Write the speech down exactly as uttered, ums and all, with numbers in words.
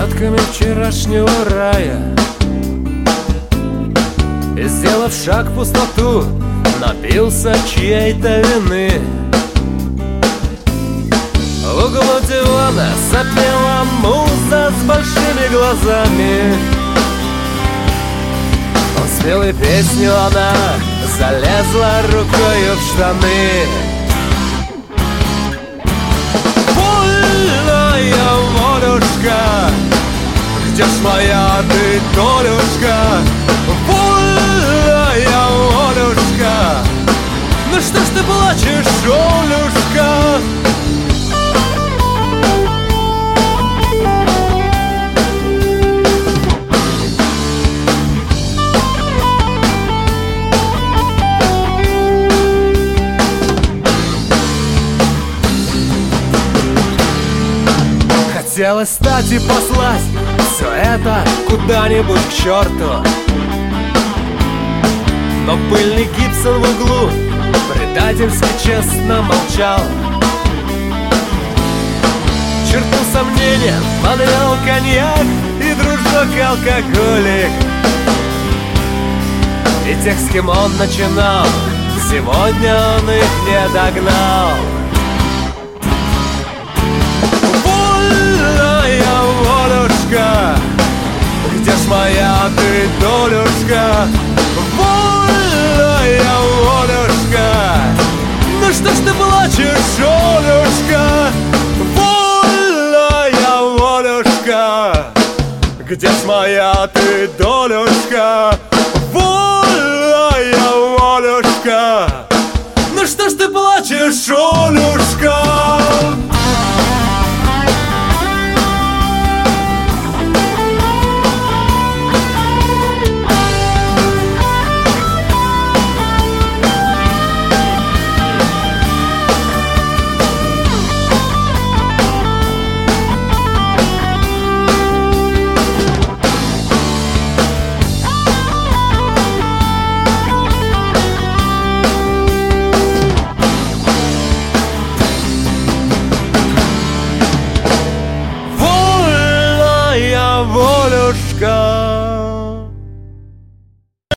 нотками вчерашнего рая, и, сделав шаг в пустоту, напился чьей-то вины. В углу дивана запела муза с большими глазами. Он спел и песню, она залезла рукою в штаны. Вольная волюшка, где ж моя ты долюшка? Вольная волюшка, ну что ж ты плачешь, Олюшка? Хотелось стать и послать все это куда-нибудь к черту, но пыльный Гибсон в углу предательски честно молчал. Черту сомнения подвел коньяк и дружок-алкоголик, и тех, с кем он начинал, сегодня он их не догнал. Где ж моя ты долюшка? Вольная волюшка, ну что ж ты плачешь, Олюшка? Вольная волюшка, где ж моя ты долюшка? Вольная волюшка, ну что ж ты плачешь, Олюшка? Волюшка.